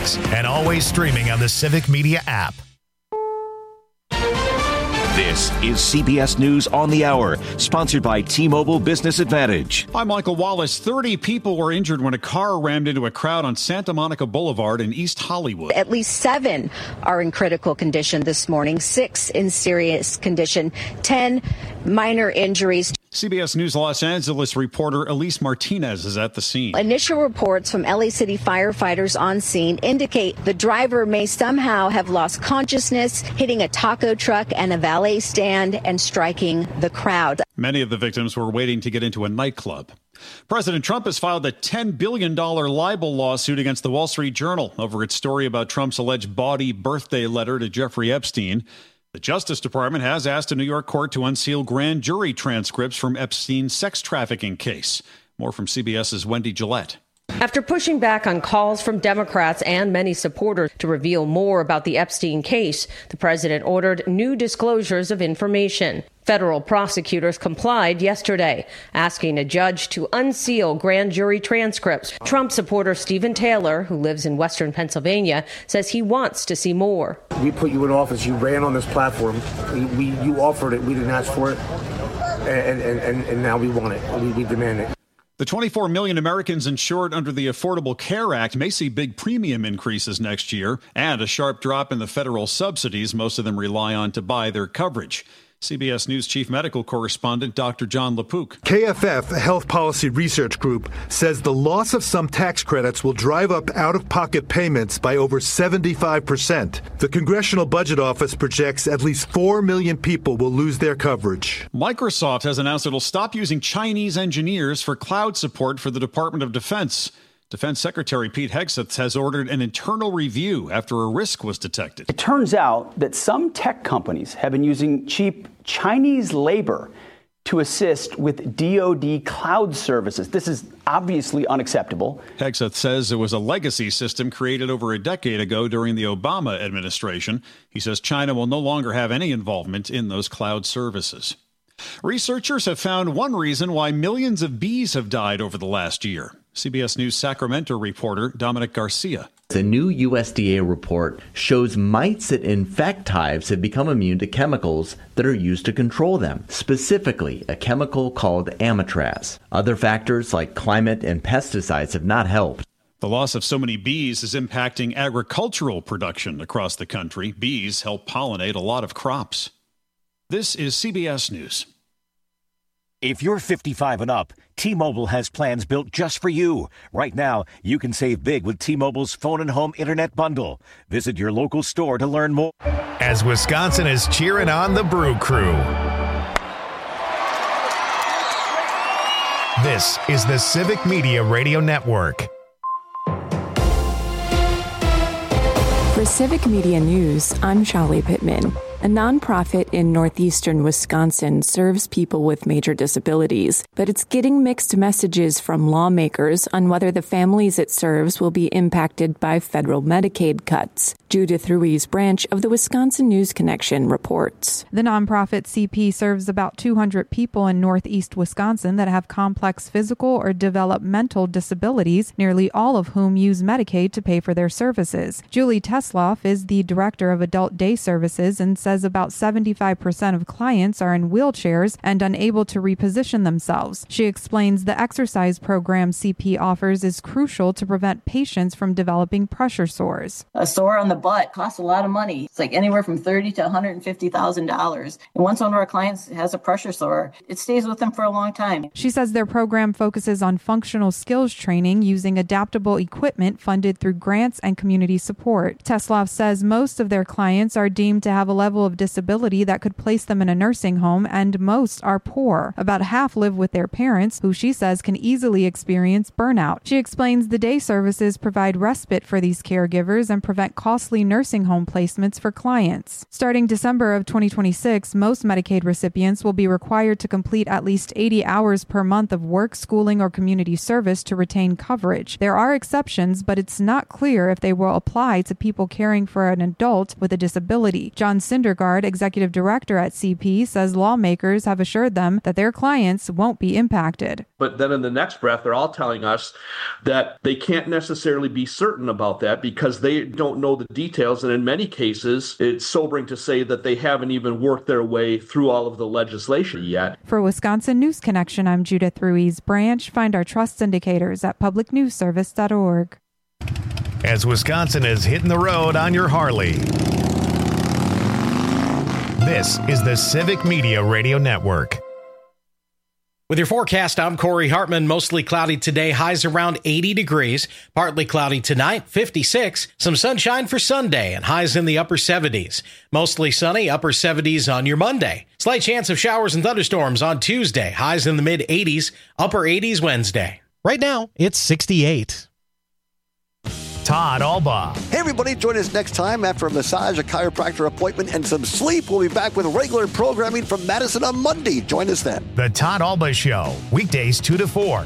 mornings and always streaming on the Civic Media app. This is CBS News on the Hour, sponsored by T-Mobile Business Advantage. I'm Michael Wallace. 30 people were injured when a car rammed into a crowd on Santa Monica Boulevard in East Hollywood. At least 7 are in critical condition this morning, 6 in serious condition, 10 minor injuries. CBS News Los Angeles reporter Elise Martinez is at the scene. Initial reports from LA City firefighters on scene indicate the driver may somehow have lost consciousness, hitting a taco truck and a valet stand and striking the crowd. Many of the victims were waiting to get into a nightclub. President Trump has filed a $10 billion libel lawsuit against the Wall Street Journal over its story about Trump's alleged bawdy birthday letter to Jeffrey Epstein. The Justice Department has asked a New York court to unseal grand jury transcripts from Epstein's sex trafficking case. More from CBS's Wendy Gillette. After pushing back on calls from Democrats and many supporters to reveal more about the Epstein case, the president ordered new disclosures of information. Federal prosecutors complied yesterday, asking a judge to unseal grand jury transcripts. Trump supporter Stephen Taylor, who lives in western Pennsylvania, says he wants to see more. We put you in office. You ran on this platform. You offered it. We didn't ask for it. And now we want it. We demand it. The 24 million Americans insured under the Affordable Care Act may see big premium increases next year and a sharp drop in the federal subsidies most of them rely on to buy their coverage. CBS News chief medical correspondent Dr. John LaPook. KFF, a health policy research group, says the loss of some tax credits will drive up out-of-pocket payments by over 75%. The Congressional Budget Office projects at least 4 million people will lose their coverage. Microsoft has announced it'll stop using Chinese engineers for cloud support for the Department of Defense. Defense Secretary Pete Hegseth has ordered an internal review after a risk was detected. It turns out that some tech companies have been using cheap Chinese labor to assist with DoD cloud services. This is obviously unacceptable. Hegseth says it was a legacy system created over a decade ago during the Obama administration. He says China will no longer have any involvement in those cloud services. Researchers have found one reason why millions of bees have died over the last year. CBS News Sacramento reporter Dominic Garcia. The new USDA report shows mites that infect hives have become immune to chemicals that are used to control them, specifically a chemical called amitraz. Other factors like climate and pesticides have not helped. The loss of so many bees is impacting agricultural production across the country. Bees help pollinate a lot of crops. This is CBS News. If you're 55 and up, T-Mobile has plans built just for you. Right now, you can save big with T-Mobile's phone and home internet bundle. Visit your local store to learn more. As Wisconsin is cheering on the Brew Crew. This is the Civic Media Radio Network. For Civic Media News, I'm Shali Pittman. A nonprofit in northeastern Wisconsin serves people with major disabilities, but it's getting mixed messages from lawmakers on whether the families it serves will be impacted by federal Medicaid cuts. Judith Ruiz Branch of the Wisconsin News Connection reports. The nonprofit CP serves about 200 people in northeast Wisconsin that have complex physical or developmental disabilities, nearly all of whom use Medicaid to pay for their services. Julie Tesloff is the director of adult day services and says about 75% of clients are in wheelchairs and unable to reposition themselves. She explains the exercise program CP offers is crucial to prevent patients from developing pressure sores. A sore on the butt costs a lot of money. It's like anywhere from $30,000 to $150,000. And once one of our clients has a pressure sore, it stays with them for a long time. She says their program focuses on functional skills training using adaptable equipment funded through grants and community support. Tesloff says most of their clients are deemed to have a level of disability that could place them in a nursing home, and most are poor. About half live with their parents, who she says can easily experience burnout. She explains the day services provide respite for these caregivers and prevent costly nursing home placements for clients. Starting December of 2026, most Medicaid recipients will be required to complete at least 80 hours per month of work, schooling, or community service to retain coverage. There are exceptions, but it's not clear if they will apply to people caring for an adult with a disability. John Cinder Sundergaard, executive director at CP, says lawmakers have assured them that their clients won't be impacted. But then in the next breath, they're all telling us that they can't necessarily be certain about that because they don't know the details. And in many cases, it's sobering to say that they haven't even worked their way through all of the legislation yet. For Wisconsin News Connection, I'm Judith Ruiz Branch. Find our trust indicators at publicnewsservice.org. As Wisconsin is hitting the road on your Harley. This is the Civic Media Radio Network. With your forecast, I'm Corey Hartman. Mostly cloudy today, highs around 80 degrees. Partly cloudy tonight, 56. Some sunshine for Sunday and highs in the upper 70s. Mostly sunny, upper 70s on your Monday. Slight chance of showers and thunderstorms on Tuesday. Highs in the mid 80s, upper 80s Wednesday. Right now, it's 68. Todd Alba. Hey, everybody, join us next time after a massage, a chiropractor appointment, and some sleep. We'll be back with regular programming from Madison on Monday. Join us then. The Todd Alba Show, weekdays 2 to 4.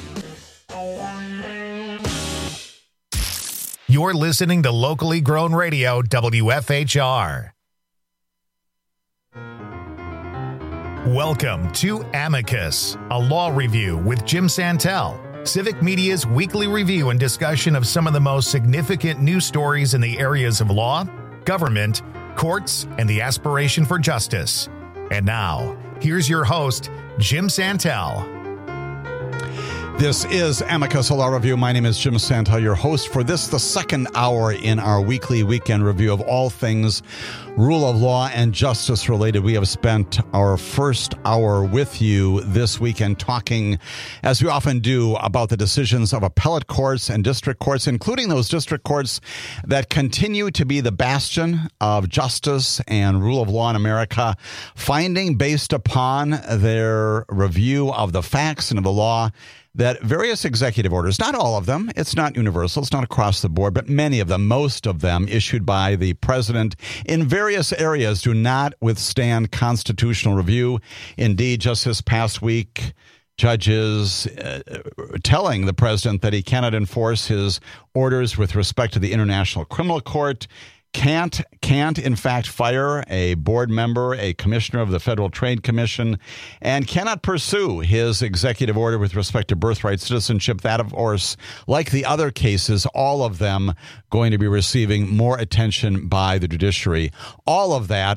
You're listening to locally grown radio, WFHR. Welcome to Amicus, a law review with Jim Santel. Civic Media's weekly review and discussion of some of the most significant news stories in the areas of law, government, courts, and the aspiration for justice. And now, here's your host, Jim Santel. This is Amicus, a law review. My name is Jim Santel, your host for this, the second hour in our weekly weekend review of all things rule of law and justice related. We have spent our first hour with you this weekend talking, as we often do, about the decisions of appellate courts and district courts, including those district courts that continue to be the bastion of justice and rule of law in America, finding based upon their review of the facts and of the law that various executive orders, not all of them, it's not universal, it's not across the board, but many of them, most of them issued by the president in various areas do not withstand constitutional review. Indeed, just this past week, judges telling the president that he cannot enforce his orders with respect to the International Criminal Court, can't in fact fire a board member, a commissioner of the Federal Trade Commission, and cannot pursue his executive order with respect to birthright citizenship. That, of course, like the other cases, all of them going to be receiving more attention by the judiciary. All of that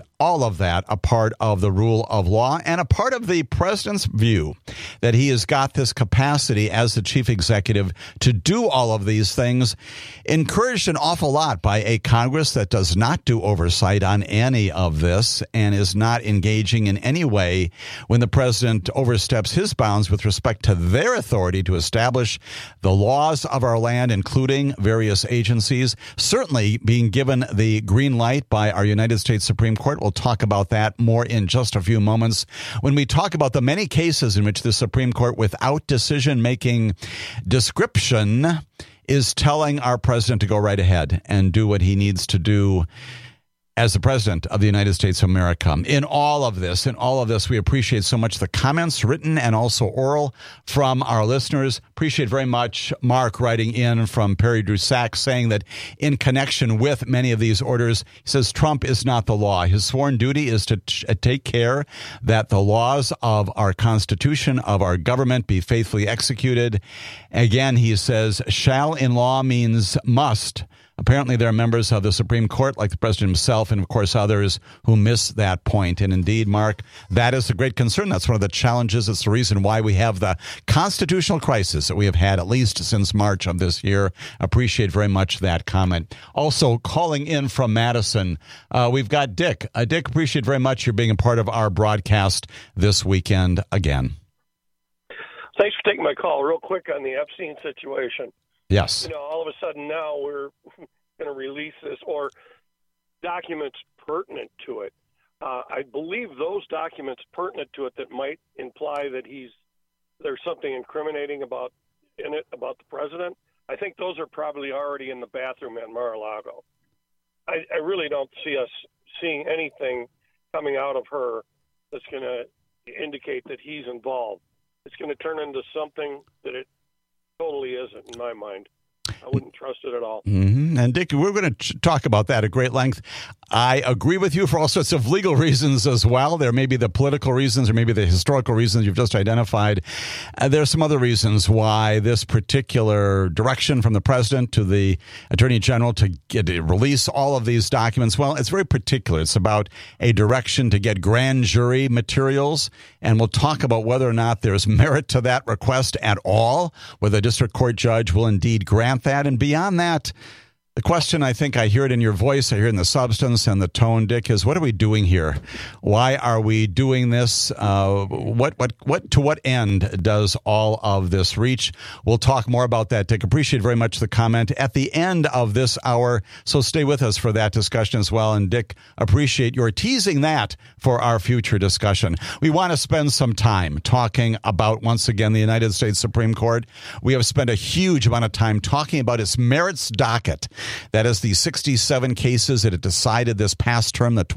a part of the rule of law and a part of the president's view that he has got this capacity as the chief executive to do all of these things, encouraged an awful lot by a Congress that does not do oversight on any of this and is not engaging in any way when the president oversteps his bounds with respect to their authority to establish the laws of our land, including various agencies, certainly being given the green light by our United States Supreme Court. We'll talk about that more in just a few moments when we talk about the many cases in which the Supreme Court, without decision-making description, is telling our president to go right ahead and do what he needs to do as the president of the United States of America. In all of this, we appreciate so much the comments, written and also oral, from our listeners. Appreciate very much Mark writing in from Perry Drusack saying that in connection with many of these orders, he says Trump is not the law. His sworn duty is to take care that the laws of our Constitution, of our government, be faithfully executed. Again, he says, shall in law means must. Apparently, there are members of the Supreme Court, like the president himself, and of course others, who miss that point. And indeed, Mark, that is a great concern. That's one of the challenges. It's the reason why we have the constitutional crisis that we have had at least since March of this year. Appreciate very much that comment. Also, calling in from Madison, we've got Dick. Dick, appreciate very much your being a part of our broadcast this weekend again. Thanks for taking my call. Real quick on the Epstein situation. Yes. All of a sudden now we're going to release this or documents pertinent to it. I believe those documents pertinent to it that might imply that there's something incriminating about the president. I think those are probably already in the bathroom at Mar-a-Lago. I really don't see us seeing anything coming out of her that's going to indicate that he's involved. It's going to turn into something that it totally isn't, in my mind. I wouldn't trust it at all. Mm-hmm. And Dick, we're going to talk about that at great length. I agree with you for all sorts of legal reasons as well. There may be the political reasons or maybe the historical reasons you've just identified. There are some other reasons why this particular direction from the president to the attorney general to release all of these documents, well, it's very particular. It's about a direction to get grand jury materials, and we'll talk about whether or not there's merit to that request at all, whether the district court judge will indeed grant that. And beyond that, the question, I think I hear it in your voice, I hear it in the substance and the tone, Dick, is what are we doing here? Why are we doing this? What to what end does all of this reach? We'll talk more about that, Dick. Appreciate very much the comment at the end of this hour, so stay with us for that discussion as well. And Dick, appreciate your teasing that for our future discussion. We want to spend some time talking about, once again, the United States Supreme Court. We have spent a huge amount of time talking about its merits docket. That is the 67 cases that it decided this past term, the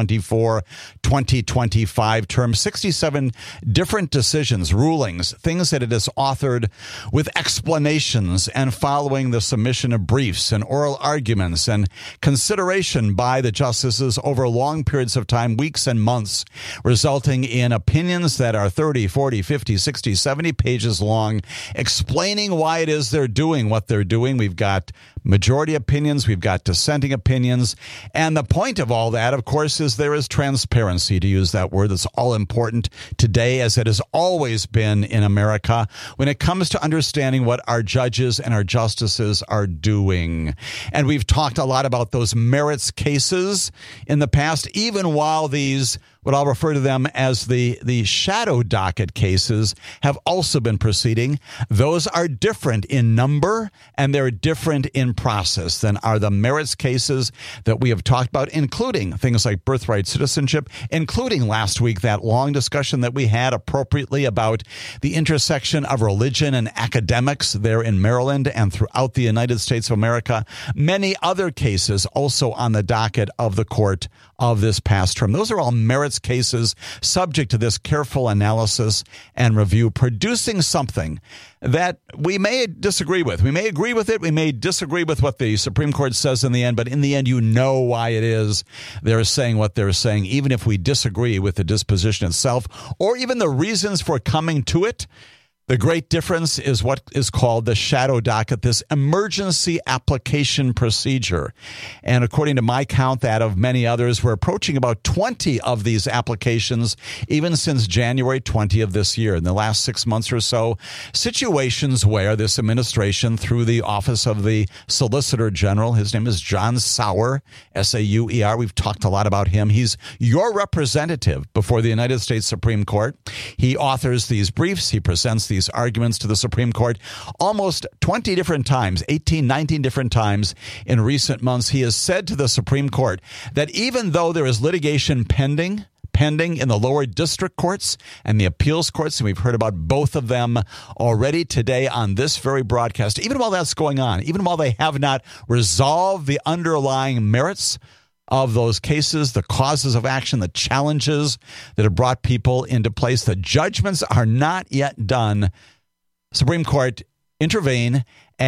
2024-2025 term, 67 different decisions, rulings, things that it has authored with explanations and following the submission of briefs and oral arguments and consideration by the justices over long periods of time, weeks and months, resulting in opinions that are 30, 40, 50, 60, 70 pages long, explaining why it is they're doing what they're doing. We've got majority opinions, we've got dissenting opinions, and the point of all that, of course, is there is transparency, to use that word that's all important today, as it has always been in America, when it comes to understanding what our judges and our justices are doing. And we've talked a lot about those merits cases in the past, even while these, what I'll refer to them as the shadow docket cases, have also been proceeding. Those are different in number and they're different in process than are the merits cases that we have talked about, including things like birthright citizenship, including last week that long discussion that we had appropriately about the intersection of religion and academics there in Maryland and throughout the United States of America. Many other cases also on the docket of the court of this past term. Those are all merits cases subject to this careful analysis and review, producing something that we may disagree with. We may agree with it. We may disagree with what the Supreme Court says in the end, but in the end, you know why it is they're saying what they're saying, even if we disagree with the disposition itself or even the reasons for coming to it. The great difference is what is called the shadow docket, this emergency application procedure. And according to my count, that of many others, we're approaching about 20 of these applications, even since January 20 of this year. In the last 6 months or so, situations where this administration, through the Office of the Solicitor General, his name is John Sauer, S-A-U-E-R. We've talked a lot about him. He's your representative before the United States Supreme Court. He authors these briefs. He presents these arguments to the Supreme Court almost 20 different times, 18, 19 different times in recent months. He has said to the Supreme Court that even though there is litigation pending in the lower district courts and the appeals courts, and we've heard about both of them already today on this very broadcast, even while that's going on, even while they have not resolved the underlying merits of those cases, the causes of action, the challenges that have brought people into place, the judgments are not yet done. Supreme Court intervene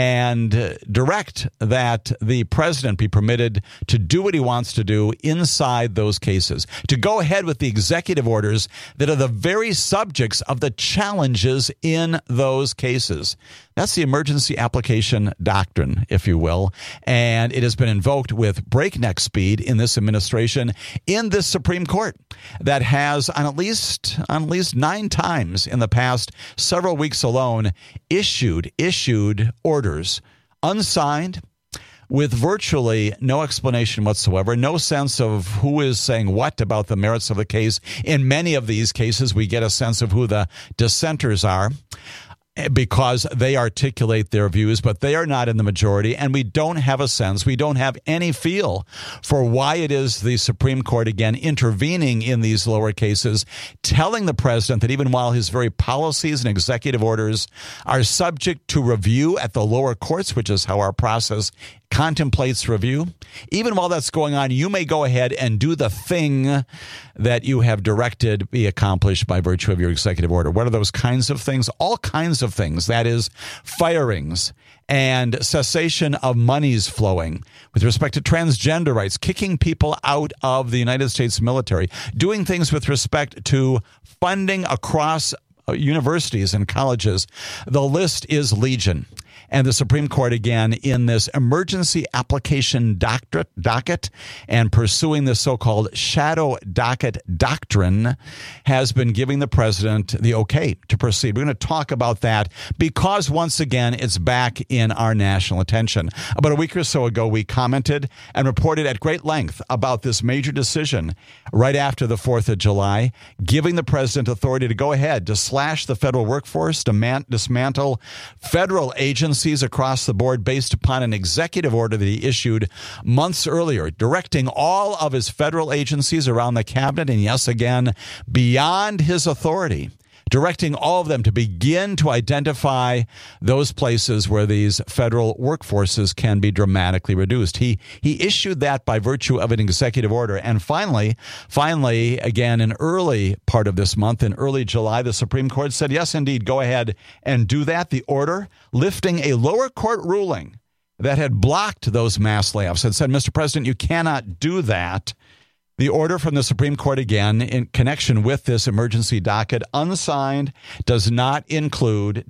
and direct that the president be permitted to do what he wants to do inside those cases, to go ahead with the executive orders that are the very subjects of the challenges in those cases. That's the emergency application doctrine, if you will, and it has been invoked with breakneck speed in this administration, in this Supreme Court, that has on at least 9 times in the past several weeks alone issued orders unsigned, with virtually no explanation whatsoever, no sense of who is saying what about the merits of the case. In many of these cases, we get a sense of who the dissenters are, because they articulate their views, but they are not in the majority, and we don't have a sense, we don't have any feel for why it is the Supreme Court, again, intervening in these lower cases, telling the president that even while his very policies and executive orders are subject to review at the lower courts, which is how our process contemplates review, even while that's going on, you may go ahead and do the thing that you have directed be accomplished by virtue of your executive order. What are those kinds of things? All kinds of things. That is, firings and cessation of monies flowing with respect to transgender rights, kicking people out of the United States military, doing things with respect to funding across universities and colleges. The list is legion. And the Supreme Court, again, in this emergency application docket and pursuing the so-called shadow docket doctrine, has been giving the president the okay to proceed. We're going to talk about that because, once again, it's back in our national attention. About a week or so ago, we commented and reported at great length about this major decision right after the 4th of July, giving the president authority to go ahead to slash the federal workforce, dismantle federal agencies across the board based upon an executive order that he issued months earlier, directing all of his federal agencies around the cabinet, and yes, again, beyond his authority, directing all of them to begin to identify those places where these federal workforces can be dramatically reduced. He issued that by virtue of an executive order. And finally, again, in early part of this month, in early July, the Supreme Court said, yes, indeed, go ahead and do that. The order lifting a lower court ruling that had blocked those mass layoffs had said, Mr. President, you cannot do that. The order from the Supreme Court, again, in connection with this emergency docket, unsigned, does not include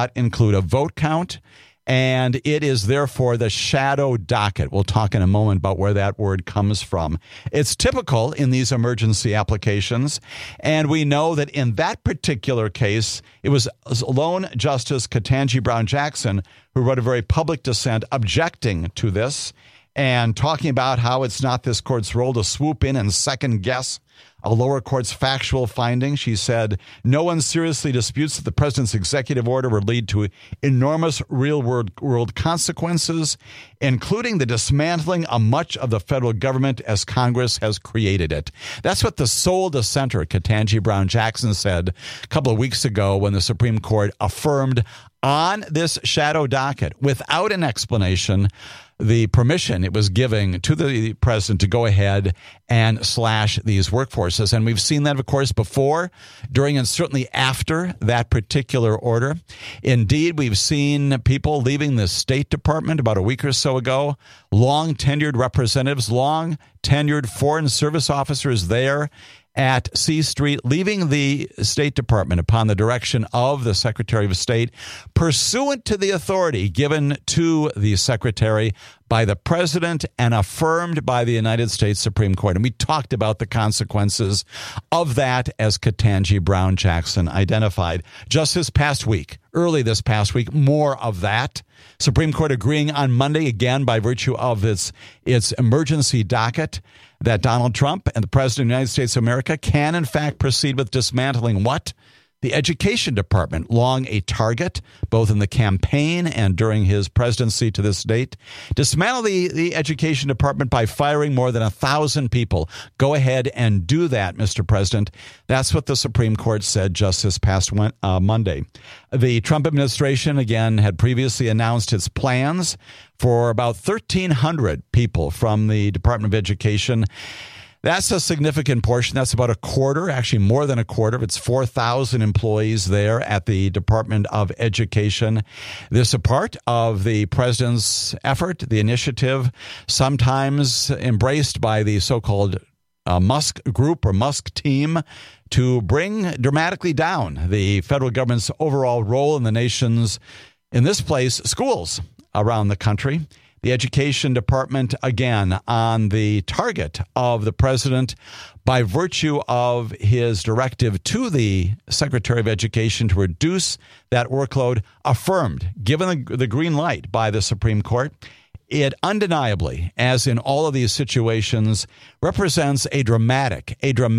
a vote count, and it is therefore the shadow docket. We'll talk in a moment about where that word comes from. It's typical in these emergency applications, and we know that in that particular case, it was lone Justice Ketanji Brown Jackson who wrote a very public dissent objecting to this, and talking about how it's not this court's role to swoop in and second guess a lower court's factual finding. She said, no one seriously disputes that the president's executive order would lead to enormous real-world consequences, including the dismantling of much of the federal government as Congress has created it. That's what the sole dissenter, Ketanji Brown Jackson, said a couple of weeks ago when the Supreme Court affirmed on this shadow docket, without an explanation, the permission it was giving to the president to go ahead and slash these workforces. And we've seen that, of course, before, during, and certainly after that particular order. Indeed, we've seen people leaving the State Department about a week or so ago, long-tenured representatives, long-tenured Foreign Service officers there at C Street, leaving the State Department upon the direction of the Secretary of State, pursuant to the authority given to the Secretary by the President and affirmed by the United States Supreme Court. And we talked about the consequences of that, as Ketanji Brown Jackson identified. Just this past week, early this past week, more of that. Supreme Court agreeing on Monday, again, by virtue of its emergency docket, that Donald Trump and the President of the United States of America can, in fact, proceed with dismantling what? The Education Department, long a target, both in the campaign and during his presidency to this date. Dismantle the Education Department by firing more than 1,000 people. Go ahead and do that, Mr. President. That's what the Supreme Court said just this past Monday. The Trump administration, again, had previously announced its plans for about 1,300 people from the Department of Education. That's a significant portion. That's about a quarter, actually more than a quarter. It's 4,000 employees there at the Department of Education. This is a part of the president's effort, the initiative, sometimes embraced by the so-called Musk group or Musk team, to bring dramatically down the federal government's overall role in the nation's, in this place, schools around the country. The Education Department, again, on the target of the president by virtue of his directive to the Secretary of Education to reduce that workload, affirmed, given the green light by the Supreme Court. It undeniably, as in all of these situations, represents a dramatic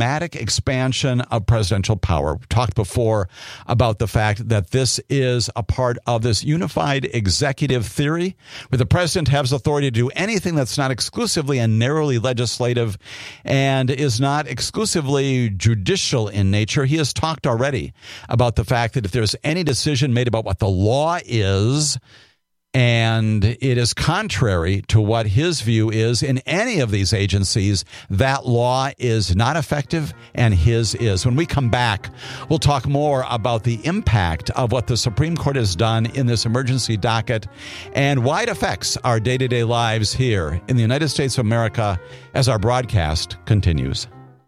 expansion of presidential power. We talked before about the fact that this is a part of this unified executive theory, where the president has authority to do anything that's not exclusively and narrowly legislative and is not exclusively judicial in nature. He has talked already about the fact that if there's any decision made about what the law is, And it is contrary to what his view is in any of these agencies. That law is not effective, and his is. When we come back, we'll talk more about the impact of what the Supreme Court has done in this emergency docket and why it affects our day-to-day lives here in the United States of America as our broadcast continues.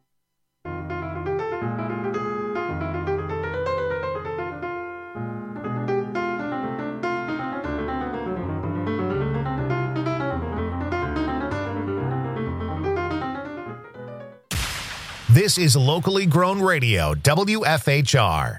This is locally grown radio, WFHR.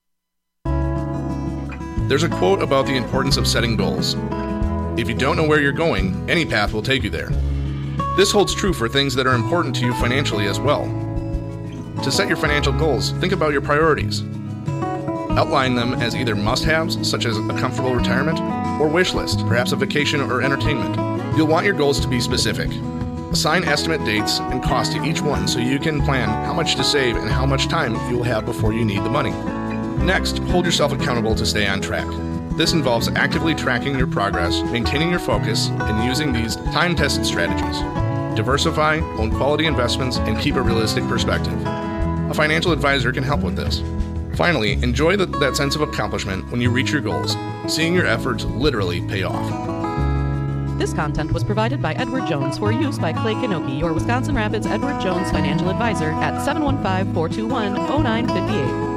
There's a quote about the importance of setting goals. If you don't know where you're going, any path will take you there. This holds true for things that are important to you financially as well. To set your financial goals, think about your priorities. Outline them as either must-haves, such as a comfortable retirement, or wish list, perhaps a vacation or entertainment. You'll want your goals to be specific. Assign estimate dates and cost to each one so you can plan how much to save and how much time you will have before you need the money. Next, hold yourself accountable to stay on track. This involves actively tracking your progress, maintaining your focus, and using these time-tested strategies. Diversify, own quality investments, and keep a realistic perspective. A financial advisor can help with this. Finally, enjoy that sense of accomplishment when you reach your goals, seeing your efforts literally pay off. This content was provided by Edward Jones for use by Clay Kanoki, your Wisconsin Rapids Edward Jones financial advisor at 715-421-0958.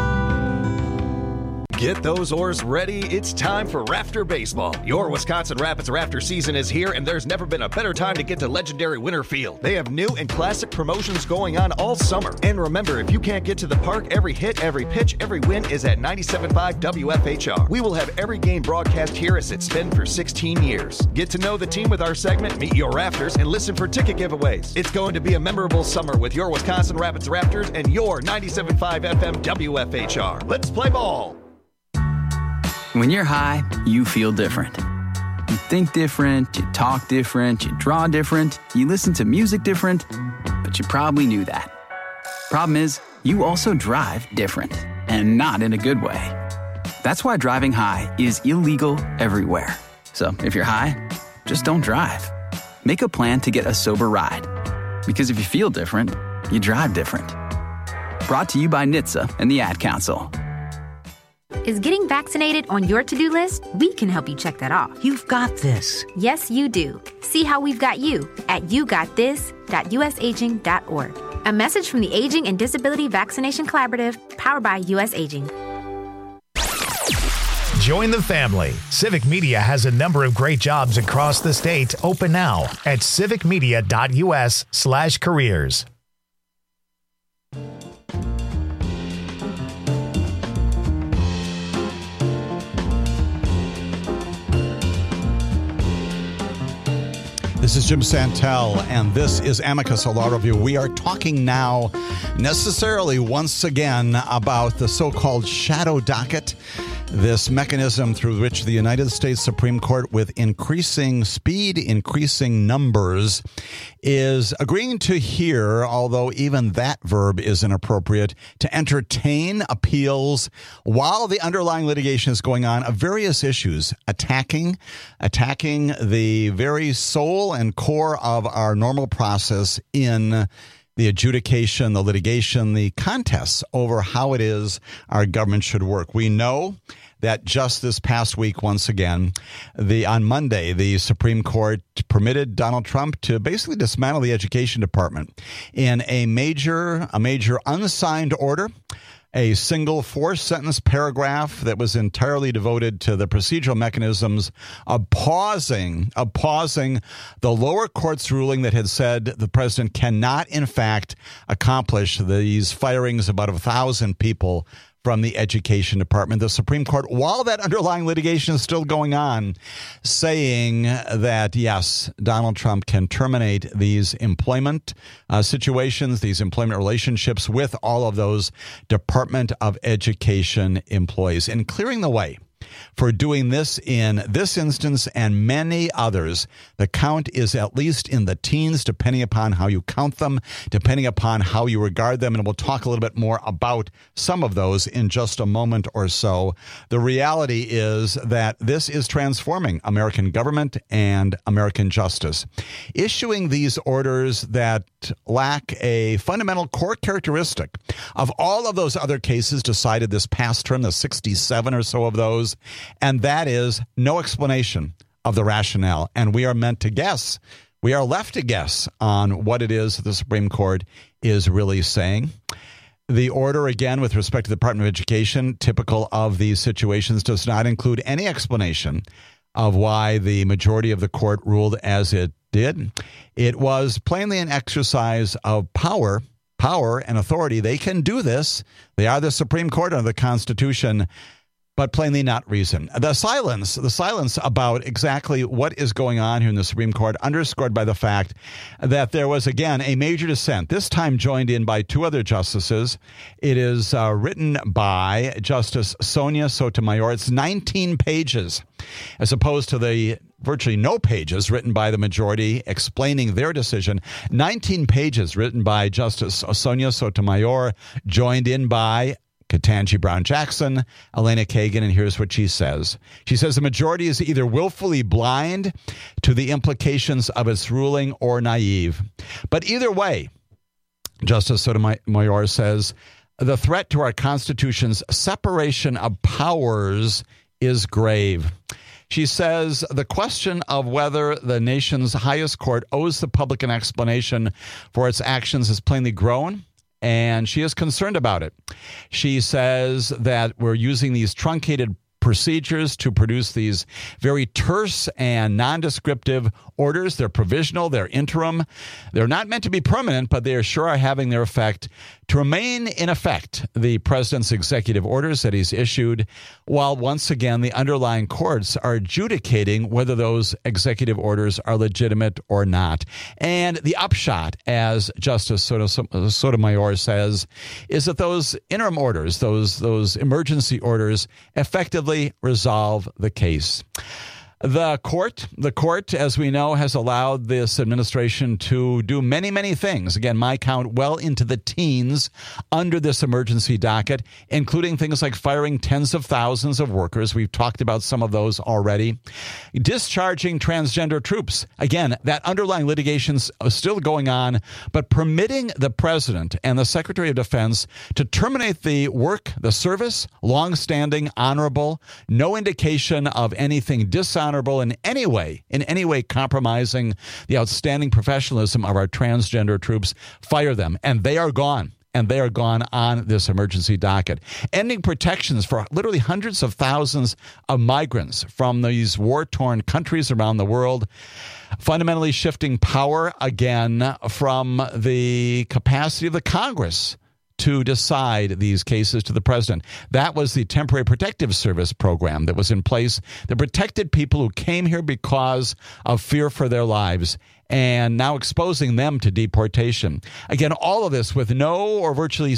Get those oars ready. It's time for Rafter Baseball. Your Wisconsin Rapids Rafter season is here, and there's never been a better time to get to legendary Winter Field. They have new and classic promotions going on all summer. And remember, if you can't get to the park, every hit, every pitch, every win is at 97.5 WFHR. We will have every game broadcast here as it's been for 16 years. Get to know the team with our segment, Meet Your Rafters, and listen for ticket giveaways. It's going to be a memorable summer with your Wisconsin Rapids Raptors and your 97.5 FM WFHR. Let's play ball. When you're high, you feel different. You think different, you talk different, you draw different, you listen to music different, but you probably knew that. Problem is, you also drive different, and not in a good way. That's why driving high is illegal everywhere. So if you're high, just don't drive. Make a plan to get a sober ride. Because if you feel different, you drive different. Brought to you by NHTSA and the Ad Council. Is getting vaccinated on your to-do list? We can help you check that off. You've got this. Yes, you do. See how we've got you at yougotthis.usaging.org. A message from the Aging and Disability Vaccination Collaborative, powered by U.S. Aging. Join the family. Civic Media has a number of great jobs across the state open now at civicmedia.us/careers. This is Jim Santel, and this is Amicus Law Review. We are talking now necessarily once again about the so-called shadow docket, this mechanism through which the United States Supreme Court, with increasing speed, increasing numbers, is agreeing to hear, although even that verb is inappropriate, to entertain appeals while the underlying litigation is going on of various issues, attacking the very soul and core of our normal process in the adjudication, the litigation, the contests over how it is our government should work. We know that just this past week, once again, on Monday, the Supreme Court permitted Donald Trump to basically dismantle the Education Department in a major unsigned order. A single 4-sentence paragraph that was entirely devoted to the procedural mechanisms of pausing the lower court's ruling that had said the president cannot, in fact, accomplish these firings of about 1,000 people from the Education Department. The Supreme Court, while that underlying litigation is still going on, saying that, yes, Donald Trump can terminate these employment situations, these employment relationships with all of those Department of Education employees, and clearing the way for doing this in this instance and many others. The count is at least in the teens, depending upon how you count them, depending upon how you regard them. And we'll talk a little bit more about some of those in just a moment or so. The reality is that this is transforming American government and American justice. Issuing these orders that lack a fundamental core characteristic of all of those other cases decided this past term, the 67 or so of those, and that is no explanation of the rationale. And we are meant to guess. We are left to guess on what it is the Supreme Court is really saying. The order, again, with respect to the Department of Education, typical of these situations, does not include any explanation of why the majority of the court ruled as it did. It was plainly an exercise of power and authority. They can do this. They are the Supreme Court under the Constitution, but plainly not reason. The silence about exactly what is going on here in the Supreme Court, underscored by the fact that there was, again, a major dissent, this time joined in by two other justices. It is written by Justice Sonia Sotomayor. It's 19 pages, as opposed to the virtually no pages written by the majority explaining their decision. 19 pages written by Justice Sonia Sotomayor, joined in by Ketanji Brown Jackson, Elena Kagan, and here's what she says. She says the majority is either willfully blind to the implications of its ruling or naive. But either way, Justice Sotomayor says, the threat to our Constitution's separation of powers is grave. She says the question of whether the nation's highest court owes the public an explanation for its actions has plainly grown, and she is concerned about it. She says that we're using these truncated procedures to produce these very terse and nondescriptive orders. They're provisional, they're interim. They're not meant to be permanent, but they sure are having their effect. To remain in effect, the president's executive orders that he's issued, while once again the underlying courts are adjudicating whether those executive orders are legitimate or not. And the upshot, as Justice Sotomayor says, is that those interim orders, those emergency orders, effectively resolve the case. The court, as we know, has allowed this administration to do many, many things. Again, my count well into the teens under this emergency docket, including things like firing tens of thousands of workers. We've talked about some of those already. Discharging transgender troops. Again, that underlying litigation's still going on, but permitting the president and the Secretary of Defense to terminate the work, the service, longstanding, honorable, no indication of anything dishonorable in any way compromising the outstanding professionalism of our transgender troops. Fire them, and they are gone. And they are gone on this emergency docket. Ending protections for literally hundreds of thousands of migrants from these war-torn countries around the world. Fundamentally shifting power again from the capacity of the Congress to decide these cases to the president. That was the Temporary Protective Service program that was in place that protected people who came here because of fear for their lives, and now exposing them to deportation. Again, all of this with no or virtually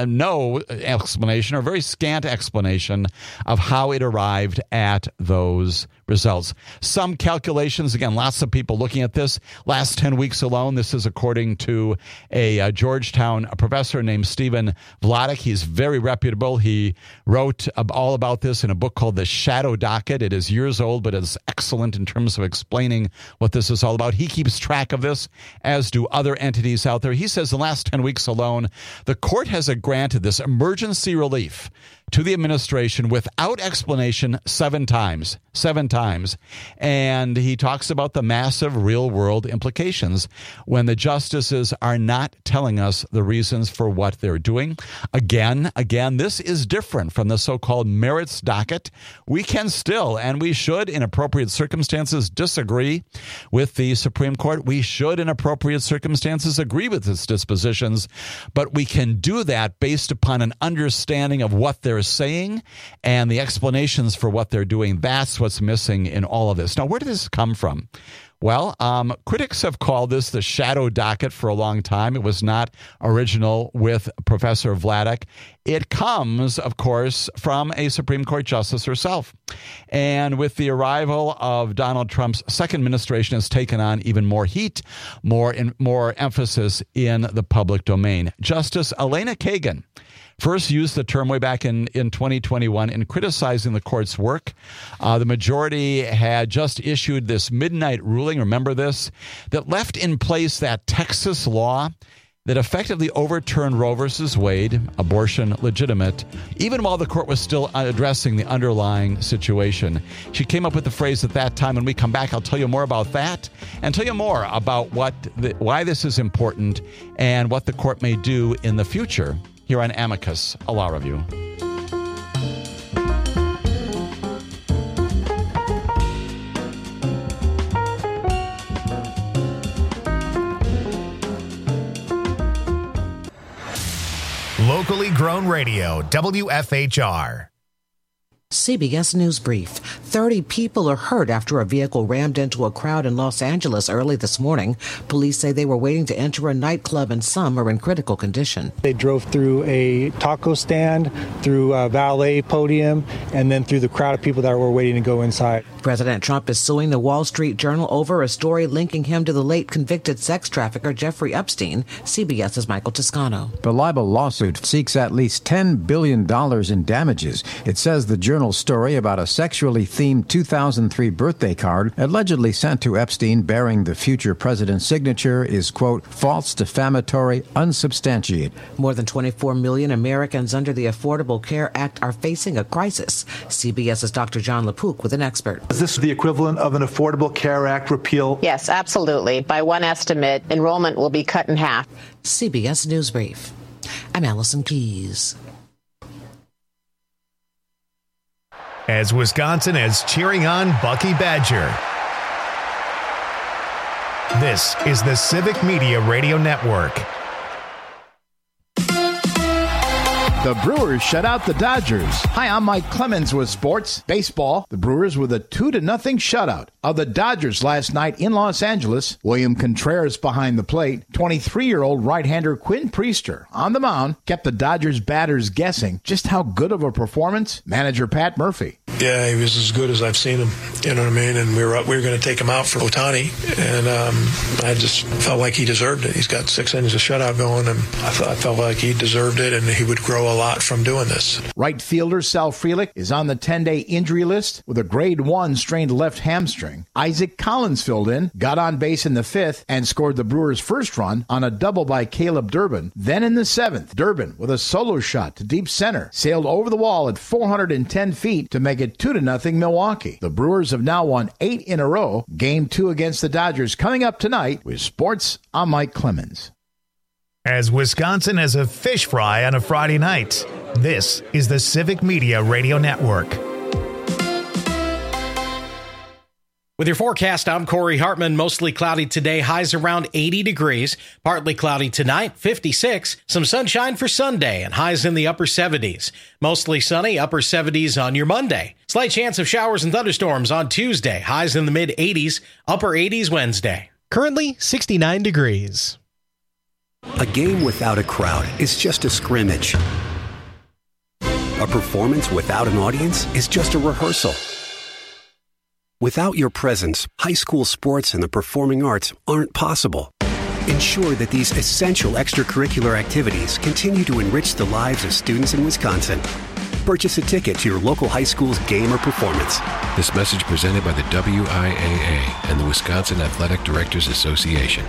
no explanation or very scant explanation of how it arrived at those results. Some calculations, again, lots of people looking at this. Last 10 weeks alone, this is according to a Georgetown professor named Stephen Vladeck. He's very reputable. He wrote all about this in a book called The Shadow Docket. It is years old, but it's excellent in terms of explaining what this is all about. He keeps track of this, as do other entities out there. He says in the last 10 weeks alone, the court has granted this emergency relief to the administration without explanation 7 times. And he talks about the massive real-world implications when the justices are not telling us the reasons for what they're doing. Again, this is different from the so-called merits docket. We can still, and we should, in appropriate circumstances, disagree with the Supreme Court. We should, in appropriate circumstances, agree with its dispositions, but we can do that based upon an understanding of what they're saying and the explanations for what they're doing. That's what's missing in all of this. Now, where did this come from? Well, critics have called this the shadow docket for a long time. It was not original with Professor Vladeck. It comes, of course, from a Supreme Court justice herself. And with the arrival of Donald Trump's second administration has taken on even more heat, more emphasis in the public domain. Justice Elena Kagan first used the term way back in 2021 in criticizing the court's work. The majority had just issued this midnight ruling, remember this, that left in place that Texas law that effectively overturned Roe versus Wade, abortion legitimate, even while the court was still addressing the underlying situation. She came up with the phrase at that time. When we come back, I'll tell you more about that and tell you more about why this is important and what the court may do in the future. Here on Amicus, a Law Review. Locally grown radio, WFHR. CBS News Brief. 30 people are hurt after a vehicle rammed into a crowd in Los Angeles early this morning. Police say they were waiting to enter a nightclub and some are in critical condition. They drove through a taco stand, through a valet podium, and then through the crowd of people that were waiting to go inside. President Trump is suing the Wall Street Journal over a story linking him to the late convicted sex trafficker Jeffrey Epstein. CBS's Michael Toscano. The libel lawsuit seeks at least $10 billion in damages. It says the Journal's story about a sexually themed 2003 birthday card allegedly sent to Epstein bearing the future president's signature is, quote, false, defamatory, unsubstantiated. More than 24 million Americans under the Affordable Care Act are facing a crisis. CBS's Dr. John LaPook with an expert. Is this the equivalent of an Affordable Care Act repeal? Yes, absolutely. By one estimate, enrollment will be cut in half. CBS News Brief. I'm Allison Keys. As Wisconsin is cheering on Bucky Badger. This is the Civic Media Radio Network. The Brewers shut out the Dodgers. Hi, I'm Mike Clemens with sports. Baseball, the Brewers with a 2-0 shutout of the Dodgers last night in Los Angeles. William Contreras behind the plate. 23-year-old right-hander Quinn Priester on the mound kept the Dodgers batters guessing just how good of a performance. Manager Pat Murphy. Yeah, he was as good as I've seen him. You know what I mean? And we were going to take him out for Ohtani, and I just felt like he deserved it. He's got 6 innings of shutout going, and I felt like he deserved it, and he would grow a lot from doing this. Right fielder Sal Frelick is on the 10-day injury list with a grade 1 strained left hamstring. Isaac Collins filled in, got on base in the 5th, and scored the Brewers' first run on a double by Caleb Durbin. Then in the 7th, Durbin, with a solo shot to deep center, sailed over the wall at 410 feet to make it 2-0 Milwaukee. The Brewers have now won 8 in a row. Game 2 against the Dodgers coming up tonight. With sports, I'm Mike Clemens. As Wisconsin has a fish fry on a Friday night, this is the Civic Media Radio Network. With your forecast, I'm Corey Hartman. Mostly cloudy today, highs around 80 degrees. Partly cloudy tonight, 56. Some sunshine for Sunday and highs in the upper 70s. Mostly sunny, upper 70s on your Monday. Slight chance of showers and thunderstorms on Tuesday. Highs in the mid 80s, upper 80s Wednesday. Currently 69 degrees. A game without a crowd is just a scrimmage. A performance without an audience is just a rehearsal. Without your presence, high school sports and the performing arts aren't possible. Ensure that these essential extracurricular activities continue to enrich the lives of students in Wisconsin. Purchase a ticket to your local high school's game or performance. This message presented by the WIAA and the Wisconsin Athletic Directors Association.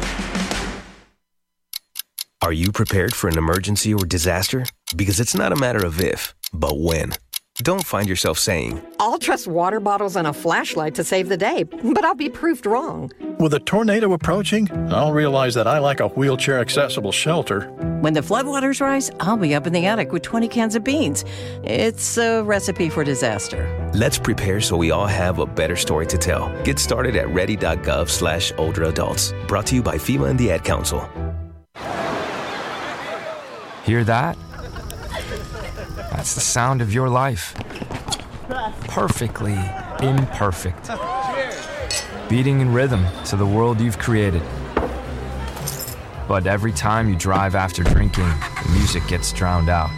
Are you prepared for an emergency or disaster? Because it's not a matter of if, but when. Don't find yourself saying, I'll trust water bottles and a flashlight to save the day, but I'll be proved wrong. With a tornado approaching, I'll realize that I lack a wheelchair-accessible shelter. When the floodwaters rise, I'll be up in the attic with 20 cans of beans. It's a recipe for disaster. Let's prepare so we all have a better story to tell. Get started at ready.gov/older adults. Brought to you by FEMA and the Ad Council. Hear that? That's the sound of your life. Perfectly imperfect. beating in rhythm to the world you've created. But every time you drive after drinking, the music gets drowned out.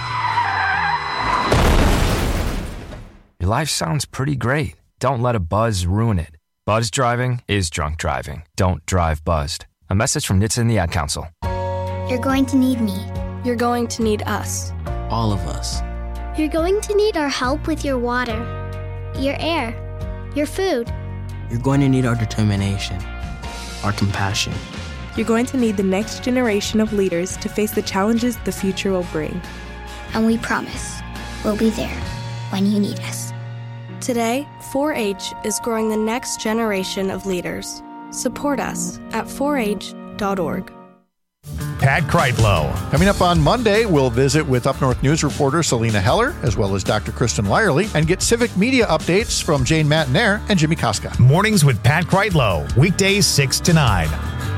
Your life sounds pretty great. Don't let a buzz ruin it. Buzz driving is drunk driving. Don't drive buzzed. A message from NHTSA and the Ad Council. You're going to need me. You're going to need us. All of us. You're going to need our help with your water, your air, your food. You're going to need our determination, our compassion. You're going to need the next generation of leaders to face the challenges the future will bring. And we promise we'll be there when you need us. Today, 4-H is growing the next generation of leaders. Support us at 4h.org. Pat Kreitlow. Coming up on Monday, we'll visit with Up North News reporter Selena Heller, as well as Dr. Kristen Lyerly, and get civic media updates from Jane Matinaire and Jimmy Koska. Mornings with Pat Kreitlow, weekdays 6 to 9.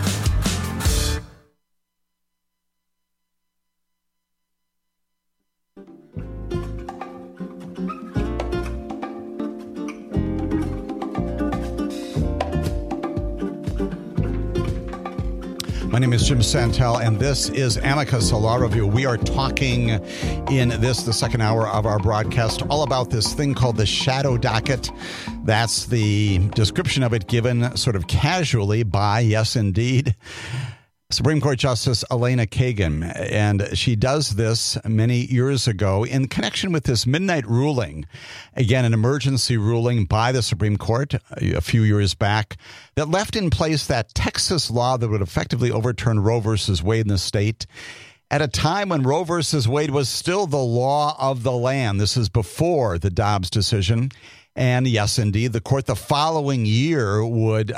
My name is Jim Santel, and this is Amicus, a law review. We are talking in this, the second hour of our broadcast, all about this thing called the shadow docket. That's the description of it given sort of casually by, yes, indeed, Supreme Court Justice Elena Kagan. And she does this many years ago in connection with this midnight ruling, again, an emergency ruling by the Supreme Court a few years back that left in place that Texas law that would effectively overturn Roe versus Wade in the state at a time when Roe versus Wade was still the law of the land. This is before the Dobbs decision. And yes, indeed, the court the following year would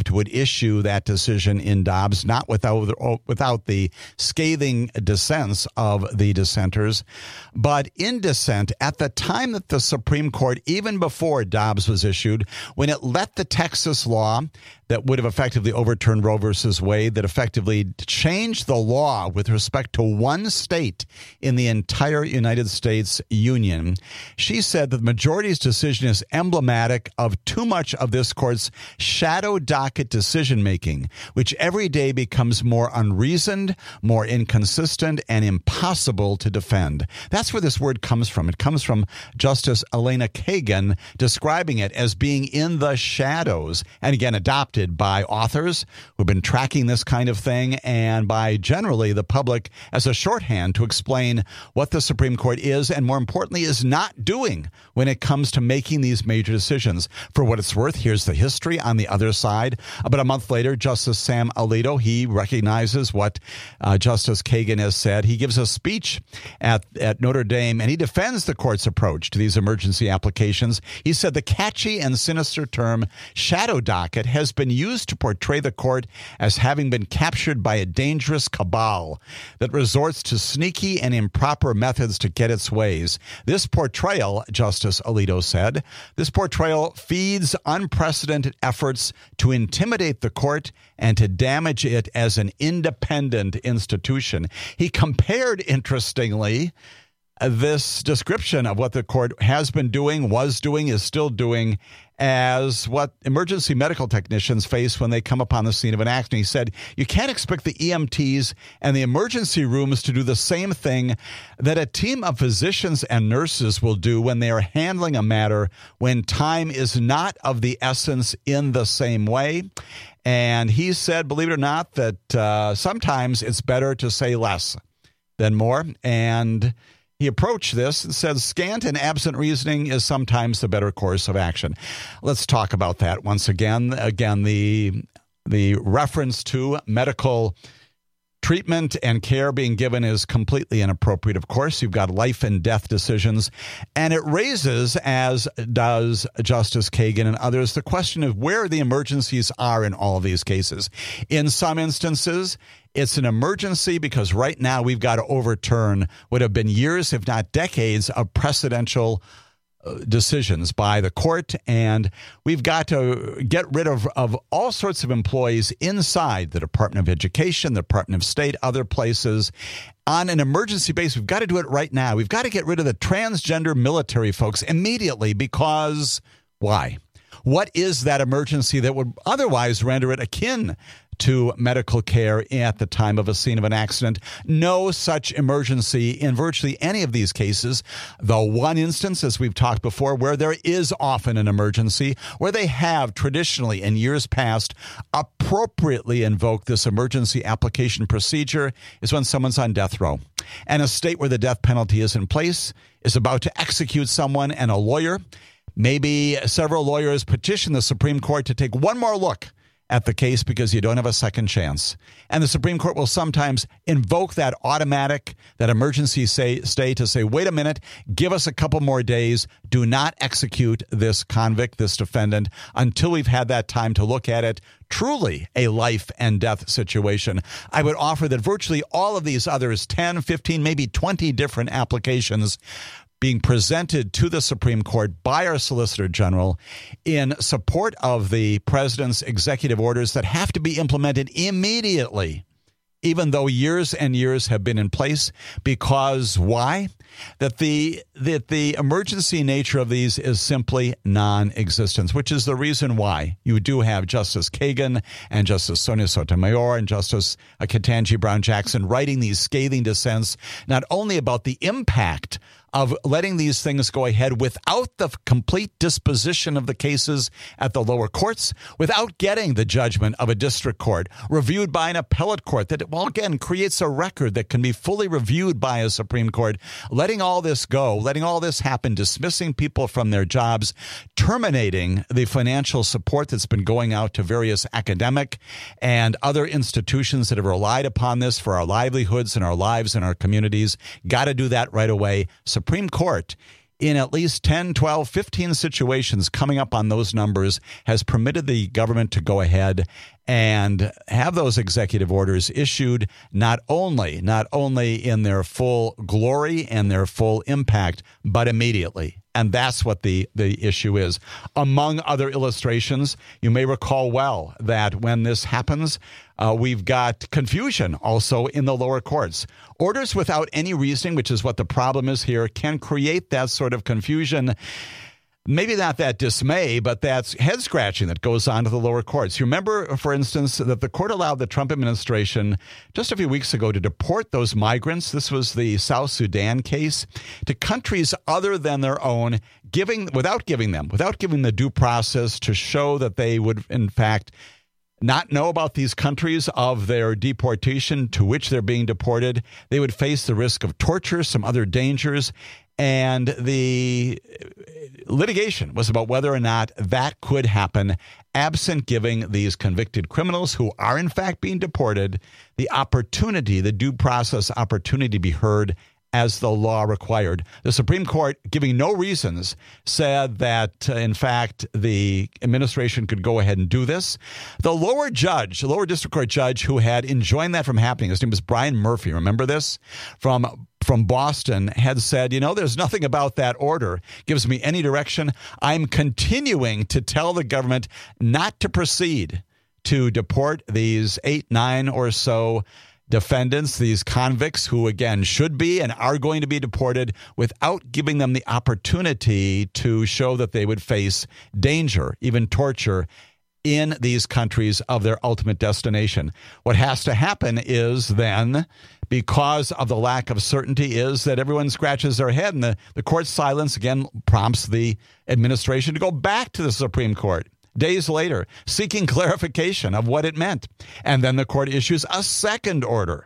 issue that decision in Dobbs, not without the scathing dissents of the dissenters, but in dissent at the time that the Supreme Court, even before Dobbs was issued, when it let the Texas law that would have effectively overturned Roe versus Wade, that effectively changed the law with respect to one state in the entire United States Union. She said that the majority's decision is emblematic of too much of this court's shadow docket decision-making, which every day becomes more unreasoned, more inconsistent, and impossible to defend. That's where this word comes from. It comes from Justice Elena Kagan describing it as being in the shadows, and again, adopted by authors who've been tracking this kind of thing and by generally the public as a shorthand to explain what the Supreme Court is and, more importantly, is not doing when it comes to making these major decisions. For what it's worth, here's the history on the other side. About a month later, Justice Sam Alito, he recognizes what Justice Kagan has said. He gives a speech at Notre Dame, and he defends the court's approach to these emergency applications. He said the catchy and sinister term shadow docket has been used to portray the court as having been captured by a dangerous cabal that resorts to sneaky and improper methods to get its ways. This portrayal, Justice Alito said, this portrayal feeds unprecedented efforts to intimidate the court and to damage it as an independent institution. He compared, interestingly, this description of what the court has been doing, was doing, is still doing, as what emergency medical technicians face when they come upon the scene of an accident. He said, you can't expect the EMTs and the emergency rooms to do the same thing that a team of physicians and nurses will do when they are handling a matter when time is not of the essence in the same way. And he said, believe it or not, that sometimes it's better to say less than more. And he approached this and said, scant and absent reasoning is sometimes the better course of action. Let's talk about that once again. Again, the reference to medical treatment and care being given is completely inappropriate. Of course, you've got life and death decisions, and it raises, as does Justice Kagan and others, the question of where the emergencies are in all of these cases. In some instances, it's an emergency because right now we've got to overturn what have been years, if not decades, of precedential decisions by the court, and we've got to get rid of all sorts of employees inside the Department of Education, the Department of State, other places. On an emergency basis, we've got to do it right now. We've got to get rid of the transgender military folks immediately because why? What is that emergency that would otherwise render it akin to medical care at the time of a scene of an accident? No such emergency in virtually any of these cases. The one instance, as we've talked before, where there is often an emergency, where they have traditionally in years past appropriately invoked this emergency application procedure, is when someone's on death row. And a state where the death penalty is in place is about to execute someone, and a lawyer, maybe several lawyers, petition the Supreme Court to take one more look at the case because you don't have a second chance. And the Supreme Court will sometimes invoke that automatic, that emergency stay to say, wait a minute, give us a couple more days. Do not execute this convict, this defendant, until we've had that time to look at it. Truly a life and death situation. I would offer that virtually all of these others, 10, 15, maybe 20 different applications being presented to the Supreme Court by our Solicitor General in support of the president's executive orders that have to be implemented immediately, even though years and years have been in place. Because why? That the emergency nature of these is simply non-existent, which is the reason why you do have Justice Kagan and Justice Sonia Sotomayor and Justice Ketanji Brown Jackson writing these scathing dissents, not only about the impact of letting these things go ahead without the complete disposition of the cases at the lower courts, without getting the judgment of a district court reviewed by an appellate court that, well, again, creates a record that can be fully reviewed by a Supreme Court, letting all this go, letting all this happen, dismissing people from their jobs, terminating the financial support that's been going out to various academic and other institutions that have relied upon this for our livelihoods and our lives and our communities. Got to do that right away. Supreme Court, in at least 10, 12, 15 situations coming up on those numbers, has permitted the government to go ahead and have those executive orders issued not only in their full glory and their full impact, but immediately. And that's what the issue is. Among other illustrations, you may recall well that when this happens, we've got confusion also in the lower courts. Orders without any reasoning, which is what the problem is here, can create that sort of confusion. Maybe not that dismay, but that's head scratching that goes on to the lower courts. You remember, for instance, that the court allowed the Trump administration just a few weeks ago to deport those migrants. This was the South Sudan case, to countries other than their own, without giving the due process to show that they would, in fact, not know about these countries of their deportation to which they're being deported. They would face the risk of torture, some other dangers. And the litigation was about whether or not that could happen absent giving these convicted criminals who are in fact being deported the opportunity, the due process opportunity to be heard as the law required. The Supreme Court, giving no reasons, said that, in fact, the administration could go ahead and do this. The lower district court judge who had enjoined that from happening, his name was Brian Murphy, remember this? From Boston, had said, there's nothing about that order gives me any direction. I'm continuing to tell the government not to proceed to deport these 8, 9 or so defendants, these convicts who, again, should be and are going to be deported without giving them the opportunity to show that they would face danger, even torture, in these countries of their ultimate destination. What has to happen is then, because of the lack of certainty, is that everyone scratches their head, and the court's silence again prompts the administration to go back to the Supreme Court days later, seeking clarification of what it meant. And then the court issues a second order.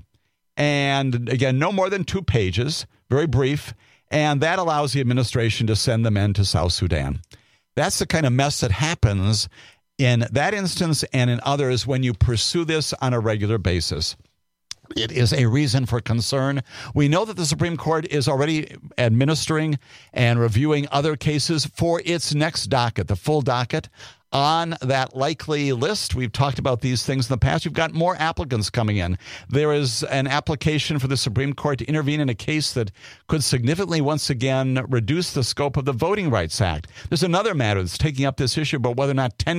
And again, no more than 2 pages, very brief. And that allows the administration to send the men to South Sudan. That's the kind of mess that happens in that instance and in others when you pursue this on a regular basis. It is a reason for concern. We know that the Supreme Court is already administering and reviewing other cases for its next docket, the full docket. On that likely list, we've talked about these things in the past. You've got more applicants coming in. There is an application for the Supreme Court to intervene in a case that could significantly, once again, reduce the scope of the Voting Rights Act. There's another matter that's taking up this issue about whether or not the 10